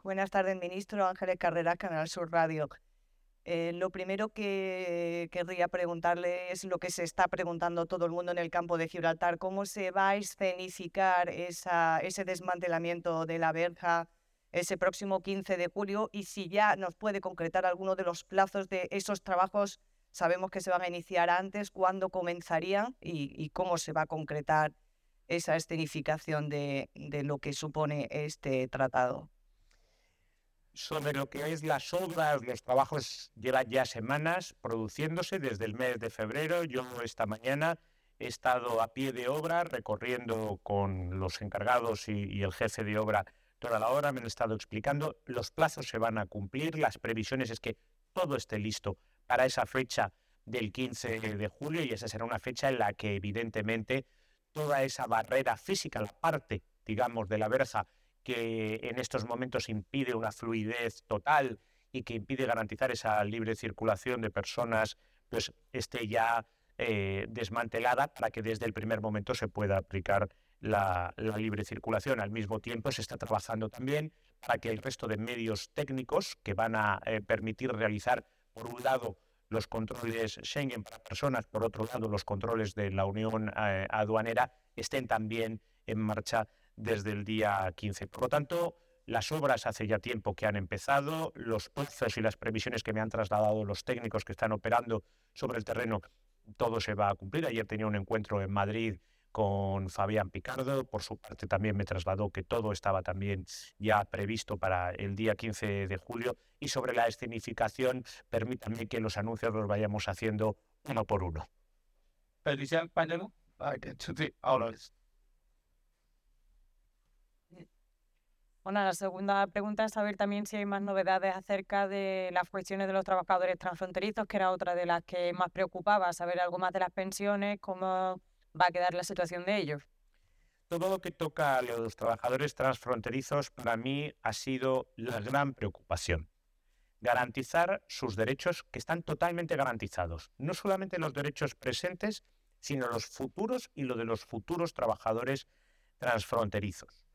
Buenas tardes, ministro. Ángeles Carreras, Canal Sur Radio. Lo primero que querría preguntarle es lo que se está preguntando todo el mundo en el campo de Gibraltar. ¿Cómo se va a escenificar ese desmantelamiento de la verja ese próximo 15 de julio? Y si ya nos puede concretar alguno de los plazos de esos trabajos, sabemos que se van a iniciar antes, ¿cuándo comenzarían y cómo se va a concretar esa escenificación de lo que supone este tratado? Sobre lo que es las obras, los trabajos llevan ya semanas produciéndose desde el mes de febrero. Yo esta mañana he estado a pie de obra recorriendo con los encargados y el jefe de obra toda la hora. Me han estado explicando, los plazos se van a cumplir, las previsiones es que todo esté listo para esa fecha del 15 de julio, y esa será una fecha en la que evidentemente toda esa barrera física, la parte, digamos, de la verja que en estos momentos impide una fluidez total y que impide garantizar esa libre circulación de personas, pues esté ya desmantelada para que desde el primer momento se pueda aplicar la libre circulación. Al mismo tiempo se está trabajando también para que el resto de medios técnicos que van a permitir realizar, por un lado, los controles Schengen para personas, por otro lado, los controles de la Unión Aduanera, estén también en marcha desde el día 15. Por lo tanto, las obras hace ya tiempo que han empezado, los plazos y las previsiones que me han trasladado los técnicos que están operando sobre el terreno, todo se va a cumplir. Ayer tenía un encuentro en Madrid con Fabián Picardo, por su parte también me trasladó que todo estaba también ya previsto para el día 15 de julio, y sobre la escenificación, permítanme que los anuncios los vayamos haciendo uno por uno. Bueno, la segunda pregunta es saber también si hay más novedades acerca de las cuestiones de los trabajadores transfronterizos, que era otra de las que más preocupaba, saber algo más de las pensiones, cómo va a quedar la situación de ellos. Todo lo que toca a los trabajadores transfronterizos para mí ha sido la gran preocupación. Garantizar sus derechos, que están totalmente garantizados. No solamente los derechos presentes, sino los futuros y lo de los futuros trabajadores transfronterizos.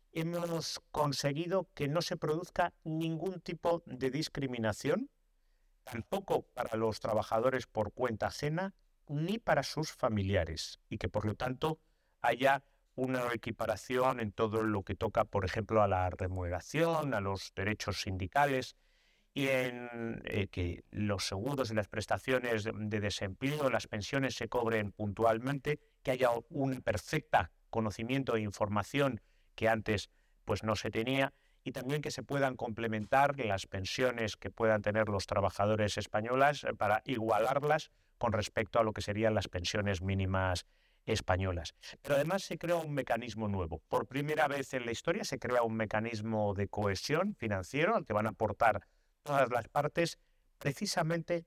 Hemos conseguido que no se produzca ningún tipo de discriminación, tampoco para los trabajadores por cuenta ajena, ni para sus familiares, y que por lo tanto haya una equiparación en todo lo que toca, por ejemplo, a la remuneración, a los derechos sindicales, y en que los seguros y las prestaciones de desempleo, las pensiones se cobren puntualmente, que haya un perfecto conocimiento e información que antes pues no se tenía, y también que se puedan complementar las pensiones que puedan tener los trabajadores españoles para igualarlas con respecto a lo que serían las pensiones mínimas españolas. Pero además se crea un mecanismo nuevo. Por primera vez en la historia se crea un mecanismo de cohesión financiero al que van a aportar todas las partes, precisamente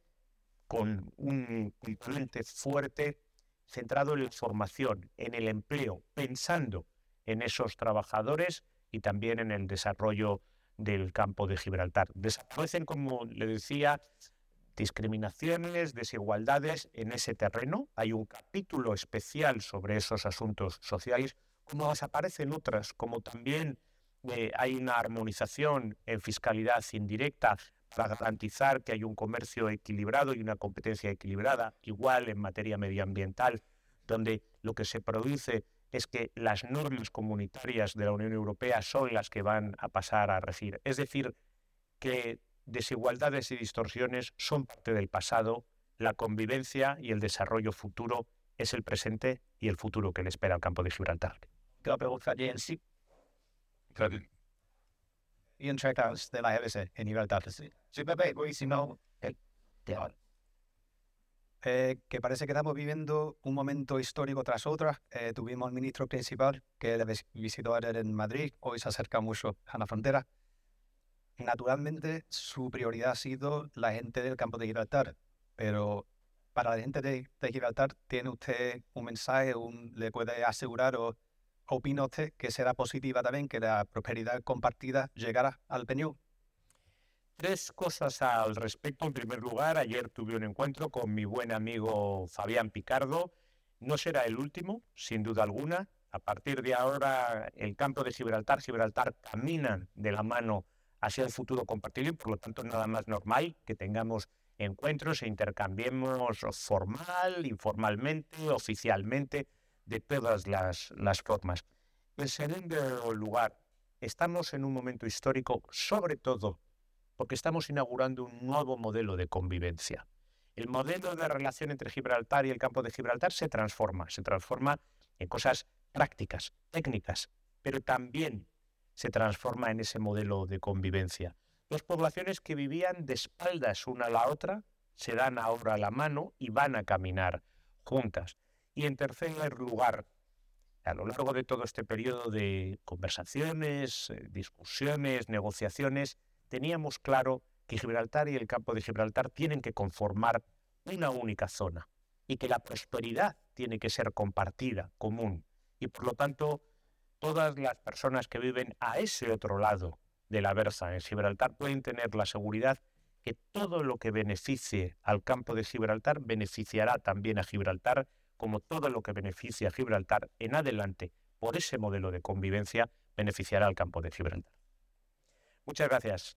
con un componente fuerte centrado en la formación, en el empleo, pensando en esos trabajadores y también en el desarrollo del campo de Gibraltar. Desaparecen, como le decía, discriminaciones, desigualdades en ese terreno. Hay un capítulo especial sobre esos asuntos sociales, como desaparecen otras, como también hay una armonización en fiscalidad indirecta para garantizar que hay un comercio equilibrado y una competencia equilibrada, igual en materia medioambiental, donde lo que se produce es que las normas comunitarias de la Unión Europea son las que van a pasar a regir. Es decir, que desigualdades y distorsiones son parte del pasado, la convivencia y el desarrollo futuro es el presente y el futuro que le espera al campo de Gibraltar. Y entregados de la GBC en Gibraltar. Que parece que estamos viviendo un momento histórico tras otro. Tuvimos al ministro principal que le visitó ayer en Madrid, hoy se acerca mucho a la frontera. Naturalmente, su prioridad ha sido la gente del campo de Gibraltar, pero para la gente de Gibraltar, ¿tiene usted un mensaje, le puede asegurar o opina usted que será positiva también que la prosperidad compartida llegara al Peñón? Tres cosas al respecto. En primer lugar, ayer tuve un encuentro con mi buen amigo Fabián Picardo. No será el último, sin duda alguna. A partir de ahora, el campo de Gibraltar caminan de la mano hacia el futuro compartido y por lo tanto nada más normal que tengamos encuentros e intercambiemos formal, informalmente, oficialmente, de todas las formas. En segundo lugar, estamos en un momento histórico, sobre todo porque estamos inaugurando un nuevo modelo de convivencia. El modelo de relación entre Gibraltar y el campo de Gibraltar se transforma en cosas prácticas, técnicas, pero también se transforma en ese modelo de convivencia. Dos poblaciones que vivían de espaldas una a la otra se dan ahora la mano y van a caminar juntas. Y en tercer lugar, a lo largo de todo este periodo de conversaciones, discusiones, negociaciones, teníamos claro que Gibraltar y el campo de Gibraltar tienen que conformar una única zona y que la prosperidad tiene que ser compartida, común. Y por lo tanto, todas las personas que viven a ese otro lado de la versa en Gibraltar pueden tener la seguridad que todo lo que beneficie al campo de Gibraltar beneficiará también a Gibraltar, como todo lo que beneficie a Gibraltar en adelante por ese modelo de convivencia beneficiará al campo de Gibraltar. Muchas gracias.